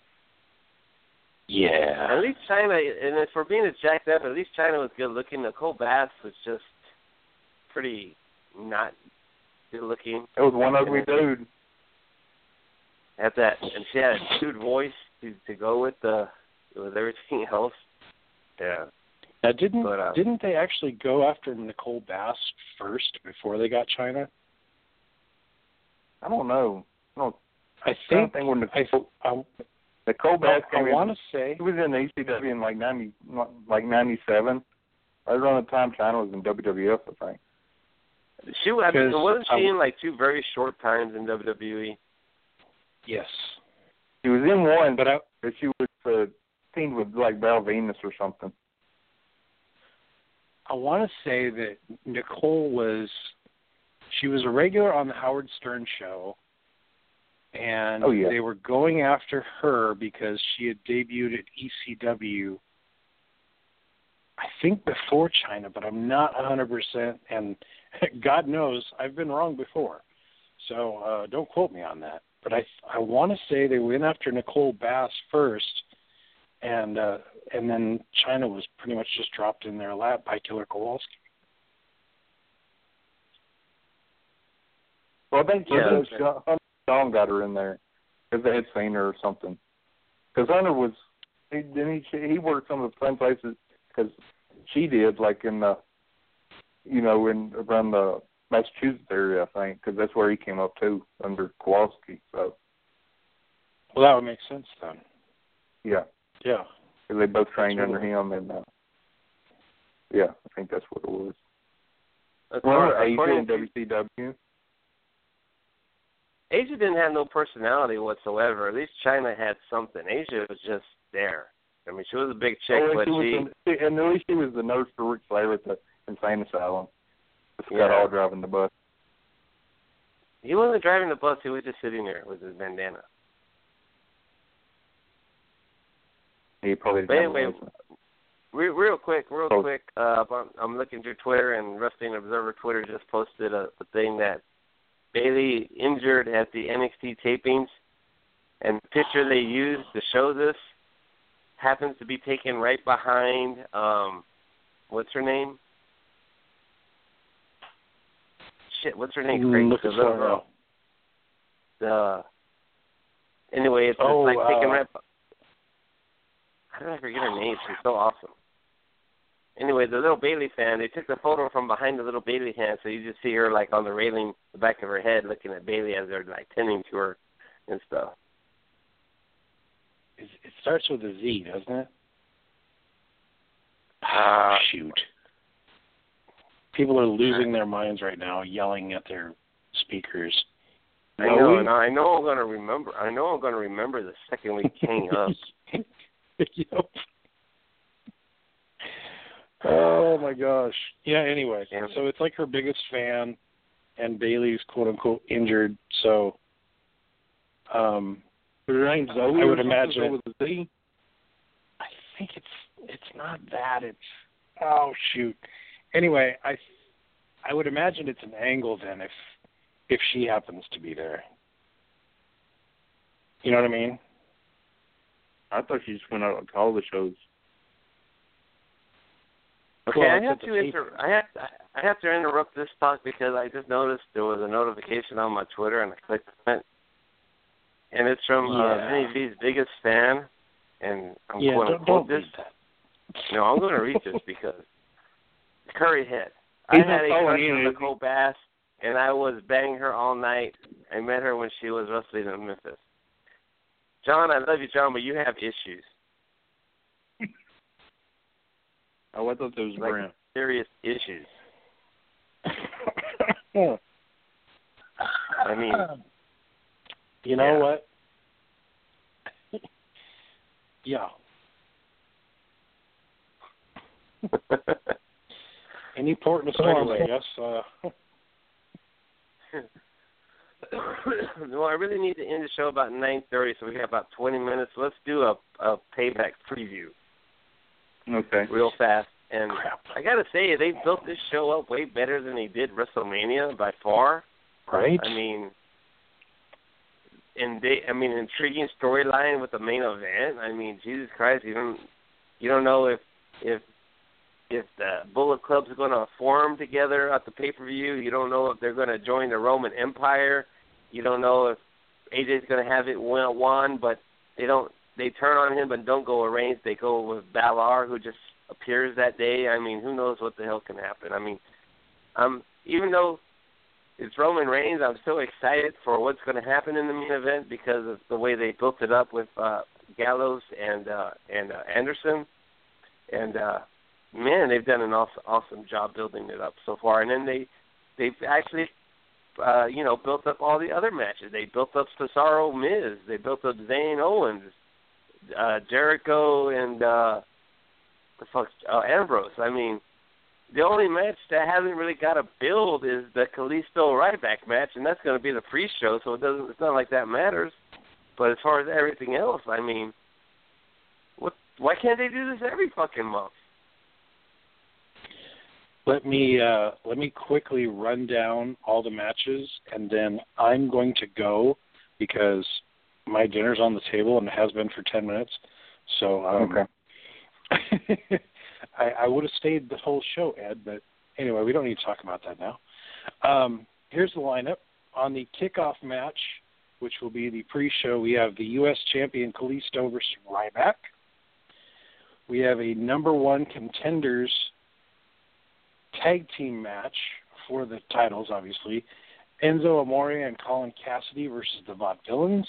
Yeah. At least China, and for being as jacked up, at least China was good looking. Nicole Bass was just pretty not good looking. It was one ugly dude. Had that, and she had a dude voice to to go with the with everything else. Yeah. Now, didn't but, uh, didn't they actually go after Nicole Bass first before they got China? I don't know. I don't. I I think. don't think when Nicole, I, I, Nicole Bass I, came I in, want to say he was in the E C W in like ninety, like ninety seven. Right around the time China was in W W F, I think. She I mean, Because wasn't she I- in like two very short times in W W E? Yes. She was in one, But I, but she was uh, teamed with like Val Venus or something. I want to say that Nicole was, she was a regular on the Howard Stern show, and Oh, yeah. they were going after her because she had debuted at E C W, I think before China, but I'm not one hundred percent, and God knows I've been wrong before. So uh, don't quote me on that. But I I want to say they went after Nicole Bass first, and uh, and then China was pretty much just dropped in their lap by Killer Kowalski. Well, I think Yeah. yeah. Hunter Dawn got her in there because they had seen her or something. Because Hunter was, he didn't he, he worked some of the same places because she did, like in the, you know, in around the Massachusetts area, I think, because that's where he came up too under Kowalski. So Well, that would make sense then. yeah, Yeah. 'cause they both trained That's under really- him, and uh, yeah, I think that's what it was. According, Remember Asia according in to- W C W? Asia didn't have no personality whatsoever. At least China had something. Asia was just there. I mean, she was a big chick, Oh, and but she was she, the, and at least she was the nurse for Rick Flair at the insane asylum. Scott Yeah. Hall driving the bus. he wasn't driving the bus. He was just sitting there with his bandana. He probably But didn't anyway, have re- real quick, real Oh. quick. Uh, I'm, I'm looking through Twitter, and Wrestling Observer Twitter just posted a, a thing that Bayley injured at the N X T tapings, and the picture they used to show this happens to be taken right behind, um, what's her name? Shit, what's her name? Craig? Look The at little Sarah. girl. The anyway, it's, Oh, it's like taken uh, right. How did I forget her name? She's so awesome. Anyway, the little Bailey fan, they took the photo from behind the little Bailey hand, so you just see her like on the railing, the back of her head, looking at Bailey as they're like tending to her and stuff. It it starts with a Z, doesn't it? Uh, Shoot. People are losing their minds right now, yelling at their speakers. I know, and I know I'm gonna remember. I know I'm gonna remember the second we hang up. Yep. Oh my gosh. Yeah, anyway. Yeah. So it's like her biggest fan, and Bailey's quote unquote injured, so um her name's Zoe. I would or something, imagine Zoe with a Z. I think it's it's not that, it's oh shoot. Anyway, I I would imagine it's an angle then if if she happens to be there. You know what I mean? I thought she just went out to all the shows. Okay, Well, I it's have at the to inter- I have I have to interrupt this talk because I just noticed there was a notification on my Twitter and I clicked on it, and it's from uh, Yeah. Vinny V's biggest fan, and I'm Yeah, going to don't, quote don't this. read that. No, I'm going to read this because Curry Head. He's I had a not crush calling on in, is Nicole Bass, and I was banging her all night. I met her when she was wrestling in Memphis. John, I love you, John, but you have issues. Oh, I thought that was Like Brent. serious issues. I mean, you know yeah. what? Yeah. Any port in a storm, I guess. Uh, well, I really need to end the show about nine thirty, so we got about twenty minutes. Let's do a, a payback preview Okay. real fast. And crap. I got to say, they built this show up way better than they did WrestleMania by far. Right? I mean, and they, I mean, intriguing storyline with the main event. I mean, Jesus Christ, you don't, you don't know if if if the Bullet Club's going to form together at the pay-per-view. You don't know if they're going to join the Roman Empire. You don't know if A J's going to have it won, but they don't. They turn on him, but don't go with Reigns. They go with Balor, who just appears that day. I mean, who knows what the hell can happen? I mean, um, even though it's Roman Reigns, I'm so excited for what's going to happen in the main event because of the way they built it up with uh, Gallows and uh, and uh, Anderson. And uh, man, they've done an awesome, awesome job building it up so far. And then they they've actually, uh, you know, built up all the other matches. They built up Cesaro, Miz. They built up Zayn, Owens, uh, Jericho, and uh, the fuck, uh, Ambrose. I mean, the only match that hasn't really got a build is the Kalisto Ryback match, and that's going to be the pre-show, so it doesn't. It's not like that matters. But as far as everything else, I mean, what? Why can't they do this every fucking month? Let me uh, let me quickly run down all the matches, and then I'm going to go because my dinner's on the table and it has been for ten minutes. So um, okay. I, I would have stayed the whole show, Ed, but anyway, we don't need to talk about that now. Um, here's the lineup. On the kickoff match, which will be the pre-show, we have the U S champion Kalisto versus Ryback. We have a number one contenders tag team match for the titles, obviously. Enzo Amore and Colin Cassidy versus the Vaudevillains.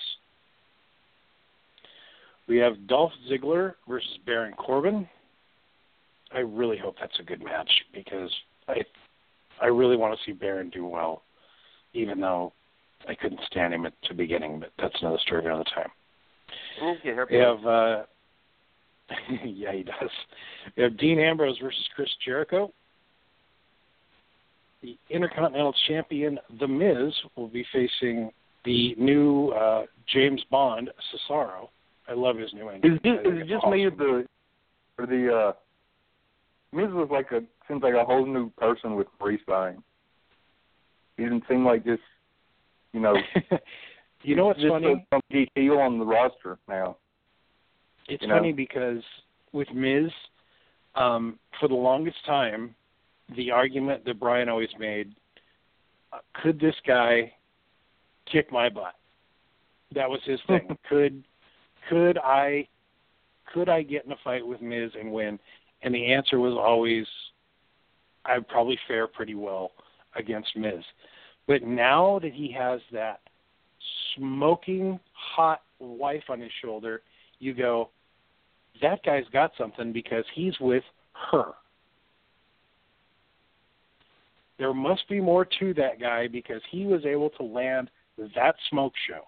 We have Dolph Ziggler versus Baron Corbin. I really hope that's a good match because I I really want to see Baron do well, even though I couldn't stand him at the beginning, but that's another story for another time. We have, uh, yeah, he does. We have Dean Ambrose versus Chris Jericho. The Intercontinental Champion, The Miz, will be facing the new uh, James Bond, Cesaro. I love his new name. Is it, is it just awesome. me or the, or the uh, Miz was like a seems like a whole new person with Maurice by him. He didn't seem like just, you know, you know what's just funny? Some geek heel on the roster now. It's you funny know? because with Miz, um, for the longest time, the argument that Brian always made, uh, could this guy kick my butt? That was his thing. could could I could I get in a fight with Miz and win? And the answer was always, I'd probably fare pretty well against Miz. But now that he has that smoking hot wife on his shoulder, you go, that guy's got something because he's with her. There must be more to that guy because he was able to land that smoke show.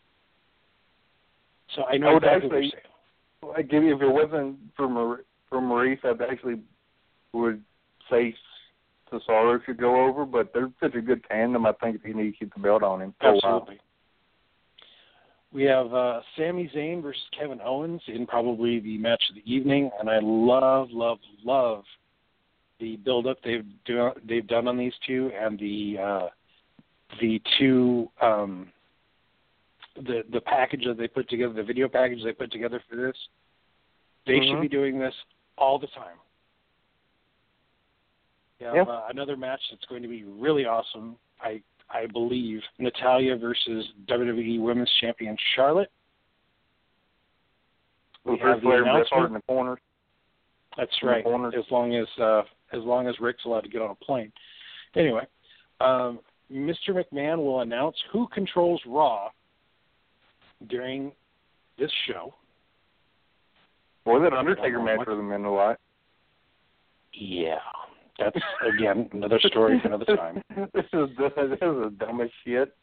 So I know I would exactly what actually, you're saying. like, if it wasn't for Mar- for Maurice, I actually would say Cesaro should go over, but they're such a good tandem. I think he needs to keep the belt on him for Absolutely. a while. We have uh, Sami Zayn versus Kevin Owens in probably the match of the evening, and I love, love, love the build-up they've do, they've done on these two, and the uh, the two um, the the package that they put together, the video package they put together for this. They mm-hmm. should be doing this all the time. We have yep. uh, another match that's going to be really awesome. I I believe Natalya versus W W E Women's Champion Charlotte. We With have the Flair announcement. in the corner. That's in right. The as long as uh, as long as Rick's allowed to get on a plane. Anyway, um, Mister McMahon will announce who controls Raw during this show. Boy, that Undertaker match would have meant a lot. Yeah. That's, again, another story for another time. this is this is the dumbest shit.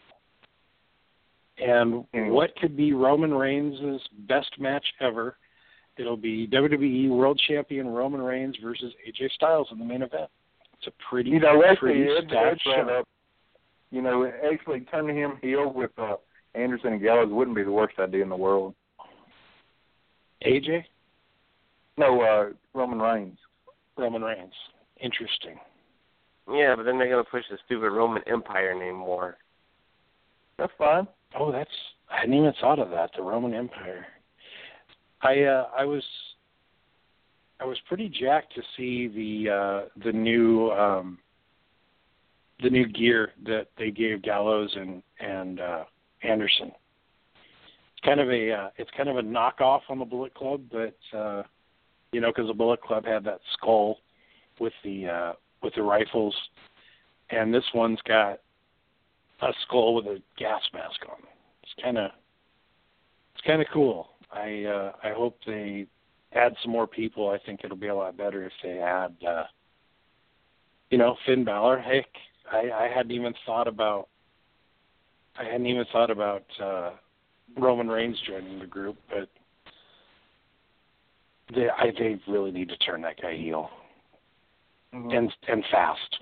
And anyway. What could be Roman Reigns' best match ever? It'll be W W E World Champion Roman Reigns versus A J Styles in the main event. It's a pretty, you know, actually, pretty Ed, stacked Ed show. Up, you know, actually turning him heel with uh, Anderson and Gallows wouldn't be the worst idea in the world. A J? No, uh, Roman Reigns. Roman Reigns. Interesting. Yeah, but then they're going to push the stupid Roman Empire name more. That's fine. Oh, that's I hadn't even thought of that. The Roman Empire. I uh, I was I was pretty jacked to see the uh, the new um, the new gear that they gave Gallows and and uh, Anderson. It's kind of a uh, it's kind of a knockoff on the Bullet Club, but uh, you know, because the Bullet Club had that skull with the uh, with the rifles, and this one's got a skull with a gas mask on. It's kind of it's kind of cool. I uh, I hope they add some more people. I think it'll be a lot better if they add, uh, you know, Finn Balor. Heck, I, I hadn't even thought about. I hadn't even thought about uh, Roman Reigns joining the group, but they I, they really need to turn that guy heel, mm-hmm. and and fast.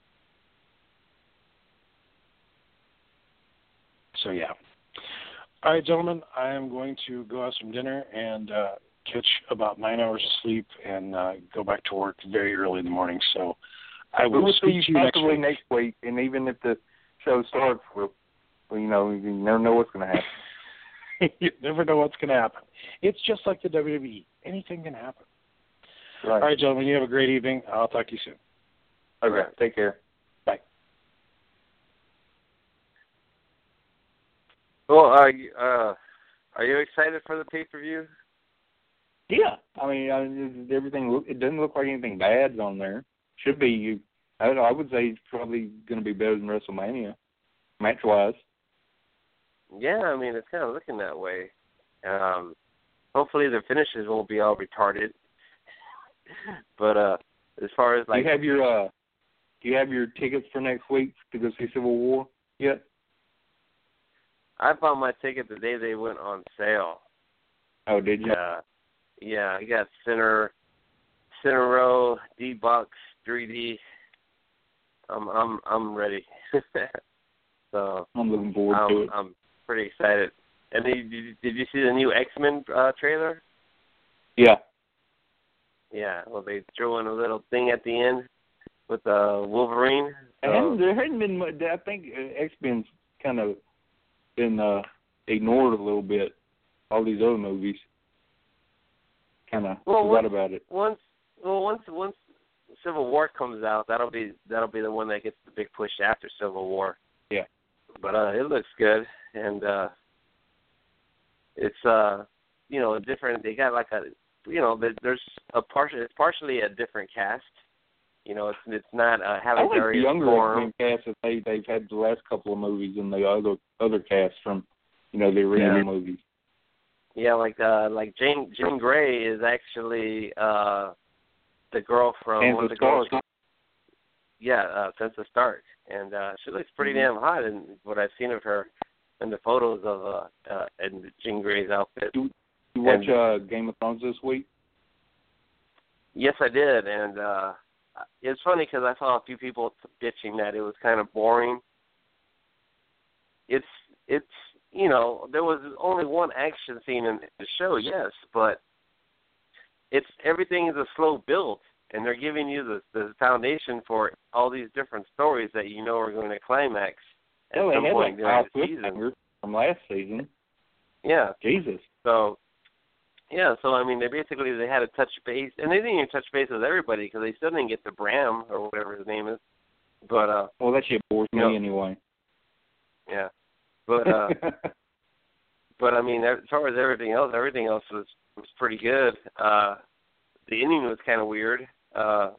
So yeah. All right, gentlemen, I am going to go have some dinner and uh, catch about nine hours of sleep and uh, go back to work very early in the morning. So I will we'll speak see to you next possibly week. next week. And even if the show starts, we'll, well, you know, you never know what's going to happen. You never know what's going to happen. It's just like the W W E. Anything can happen. Right. All right, gentlemen, you have a great evening. I'll talk to you soon. Okay, take care. Bye. Well, are you uh, are you excited for the pay per view? Yeah, I mean, I mean everything. Look, it doesn't look like anything bad's on there. Should be. You, I, I would say it's probably going to be better than WrestleMania, match wise. Yeah, I mean it's kind of looking that way. Um, hopefully the finishes won't be all retarded. But uh, as far as like, do you have your uh, do you have your tickets for next week to go see Civil War yet? I bought my ticket the day they went on sale. Oh, did you? Yeah, yeah. I got center, center row, D box, three D. I'm, I'm, I'm ready. So I'm looking forward I'm, to it. I'm pretty excited. And did you, did you see the new X-Men uh, trailer? Yeah. Yeah. Well, they threw in a little thing at the end with uh, Wolverine. So. And there hadn't been much. I think uh, X-Men's kind of been uh, ignored a little bit. All these other movies kind of well, forgot once, about it. Once, well, once, once Civil War comes out, that'll be that'll be the one that gets the big push after Civil War. Yeah. But uh, it looks good, and uh, it's uh, you know, a different. They got like a, you know, there's a partial. It's partially a different cast. You know, it's it's not uh, Halle I like Berry the younger form. cast that they they've had the last couple of movies and the other other cast from, you know, the original yeah. movies. Yeah, like uh, like Jane Jean Grey is actually uh, the girl from Sansa one of the Stark. girls. Yeah, uh, Sansa Stark, and uh, she looks pretty mm-hmm. damn hot in what I've seen of her in the photos of uh, uh, in Jean Grey's outfit. You, you watch and, uh, Game of Thrones this week? Yes, I did, and uh, it's funny because I saw a few people bitching that it was kind of boring. It's it's you know there was only one action scene in the show, yes, but it's everything is a slow build, and they're giving you the the foundation for all these different stories that you know are going to climax at Yeah, some they had point like during five the season. from last season. Yeah. Jesus. So, yeah, so I mean, they basically they had to touch base, and they didn't even touch base with everybody because they still didn't get to Bram or whatever his name is. But uh, well, that shit bores me know, anyway. Yeah, but uh, but I mean, as far as everything else, everything else was was pretty good. Uh, the ending was kind of weird. Uh,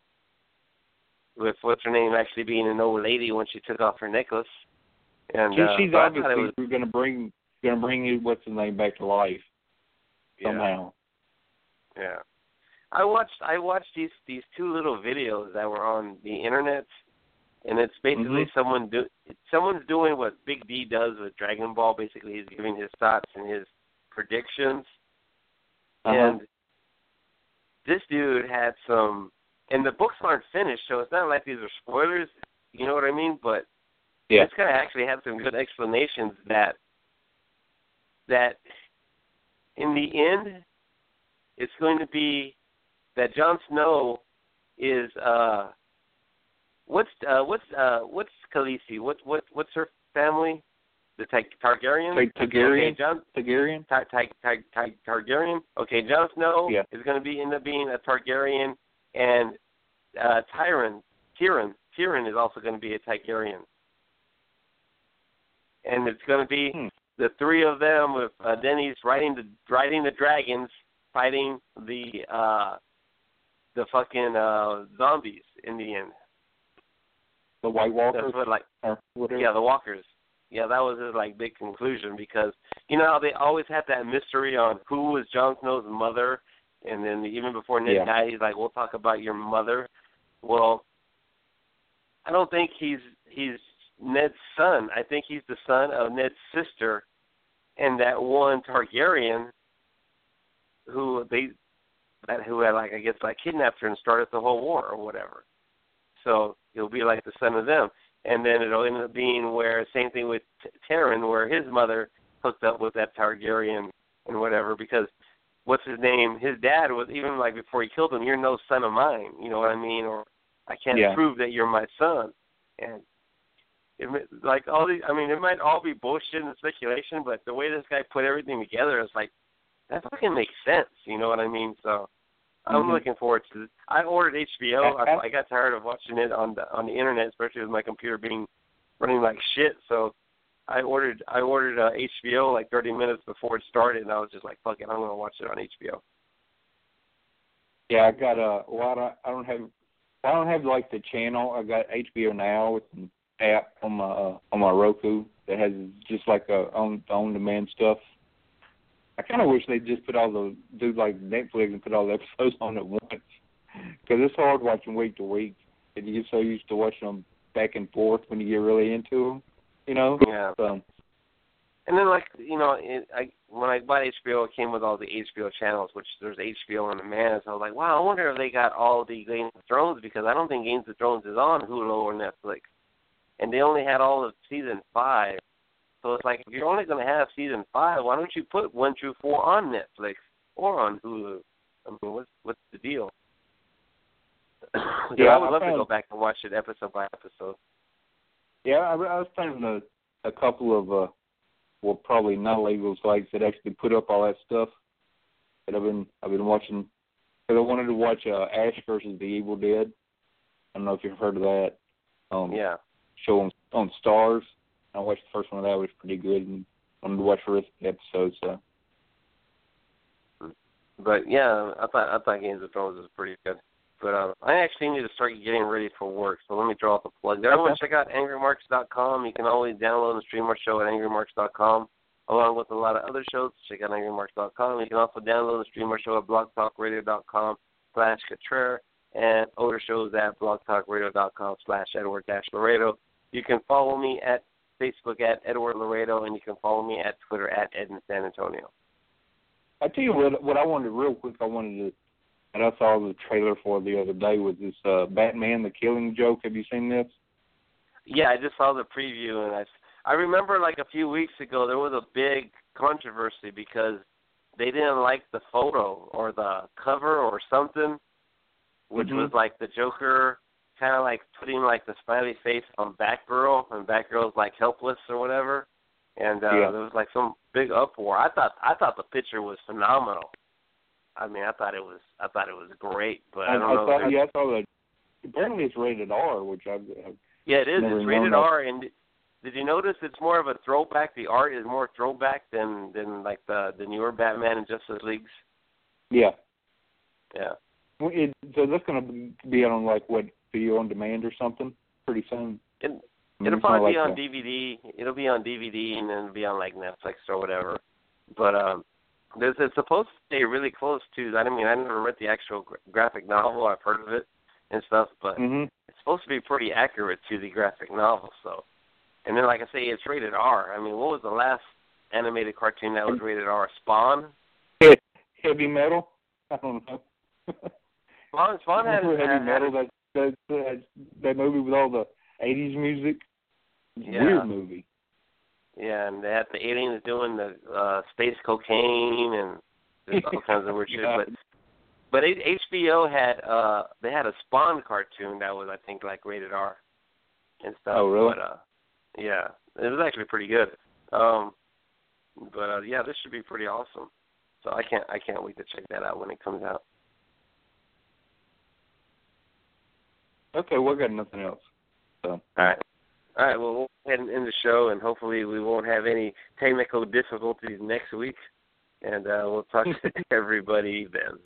with what's her name actually being an old lady when she took off her necklace, and she, uh, she's but I obviously thought it was, going to bring going to bring you what's the name back to life yeah. somehow. Yeah, I watched I watched these these two little videos that were on the internet, and it's basically mm-hmm. someone do someone's doing what Big D does with Dragon Ball. Basically, he's giving his thoughts and his predictions, Uh-huh. and this dude had some. And the books aren't finished, so it's not like these are spoilers. You know what I mean? But yeah. this guy actually had some good explanations that that in the end, it's going to be that Jon Snow is uh what's uh what's uh what's Khaleesi? What what what's her family? The Tar- Targaryen. Like Targaryen. Okay, Jon Targaryen. Tar- Tar- Tar- Tar- Targaryen. Okay, Jon Snow yeah. is going to be end up being a Targaryen, and uh, Tyrion Tyrion Tyrion is also going to be a Targaryen, and it's going to be hmm. the three of them with uh, Denny's riding the riding the dragons, fighting the uh, the fucking uh, zombies in the end. The White Walkers. That's what, like, or whatever. yeah, the walkers. Yeah, that was his like big conclusion because you know how they always had that mystery on who was Jon Snow's mother, and then even before Ned yeah. died, he's like, "We'll talk about your mother." Well, I don't think he's he's Ned's son. I think he's the son of Ned's sister, and that one Targaryen who they that who had like I guess like kidnapped her and started the whole war or whatever. So he'll be like the son of them, and then it'll end up being where same thing with Tyrion, where his mother hooked up with that Targaryen and whatever because. What's his name? His dad was even like before he killed him. You're no son of mine. You know what I mean? Or I can't yeah. prove that you're my son. And it, like all these, I mean, it might all be bullshit and speculation, but the way this guy put everything together is like that fucking makes sense. You know what I mean? So I'm mm-hmm. looking forward to this. I ordered H B O. I, I got tired of watching it on the on the internet, especially with my computer being running like shit. So. I ordered I ordered uh, H B O like thirty minutes before it started, and I was just like, "Fuck it, I'm gonna watch it on H B O." Yeah, I got a. Well, I don't, I don't have. I don't have like the channel. I got H B O Now with an app on my uh, on my Roku that has just like a on on demand stuff. I kind of wish they'd just put all the do like Netflix and put all the episodes on at once because it's hard watching week to week. And you get so used to watching them back and forth when you get really into them. You know? Yeah. So. And then, like, you know, it, I when I bought H B O, it came with all the H B O channels, which there's H B O on demand. So I was like, wow, I wonder if they got all the Game of Thrones because I don't think Game of Thrones is on Hulu or Netflix. And they only had all of season five. So it's like, if you're only going to have season five, why don't you put one through four on Netflix or on Hulu? I mean, what's, what's the deal? yeah, I would love I found... to go back and watch it episode by episode. Yeah, I, I was finding a, a couple of, uh, well, probably not legal sites that actually put up all that stuff that I've been I've been watching. Because I wanted to watch uh, Ash versus the Evil Dead. I don't know if you've heard of that. Um, yeah. Show on, on Stars. I watched the first one of that. It was pretty good, and wanted to watch the rest of the episodes. So. But yeah, I thought I thought Games of Thrones was pretty good. But um, I actually need to start getting ready for work, so let me draw up a plug. Everyone check out angry marks dot com. You can always download and stream our show at angry marks dot com, along with a lot of other shows. Check out angry marks dot com. You can also download and stream our show at blog talk radio dot com slash Cottrell and older shows at blog talk radio dot com slash Edward Laredo. You can follow me at Facebook at Edward Laredo, and you can follow me at Twitter at Ed in San Antonio. I tell you what, what I wanted real quick, I wanted to, and I saw the trailer for the other day was this uh, Batman: The Killing Joke. Have you seen this? Yeah, I just saw the preview, and I, I remember like a few weeks ago there was a big controversy because they didn't like the photo or the cover or something, which mm-hmm. was like the Joker kind of like putting like the smiley face on Batgirl, and Batgirl's like helpless or whatever, and uh, yeah. there was like some big uproar. I thought I thought the picture was phenomenal. I mean, I thought it was I thought it was great, but I, I don't I know. Thought, yeah, I saw that. Apparently, it's rated R, which I've. I've yeah, it is. Never it's rated that. R, and did you notice it's more of a throwback? The art is more throwback than than like the the newer Batman and Justice Leagues. Yeah. Yeah. Well, it, so that's going to be on like what video on demand or something pretty soon. It, I mean, it'll probably be like on a, D V D. It'll be on D V D and then it'll be on like Netflix or whatever. But um, there's it's supposed to stay really close to. I mean, I never read the actual gra- graphic novel. I've heard of it and stuff, but mm-hmm. it's supposed to be pretty accurate to the graphic novel. So, and then like I say, it's rated R. I mean, what was the last animated cartoon that was rated R? Spawn. Heavy Metal. I don't know. Spawn, Spawn had, Heavy had, Metal. That, that that that movie with all the eighties music. Yeah. Weird movie. Yeah, and they had the aliens doing the uh, space cocaine and just all kinds of weird shit. yeah. But but H B O had uh they had a Spawn cartoon that was I think like rated R and stuff. Oh really? But, uh, yeah, it was actually pretty good. Um, but uh, yeah, this should be pretty awesome. So I can't I can't wait to check that out when it comes out. Okay, we've got nothing else. So. All right. All right, well, we'll go ahead and end the show, and hopefully we won't have any technical difficulties next week. And uh, we'll talk to everybody then.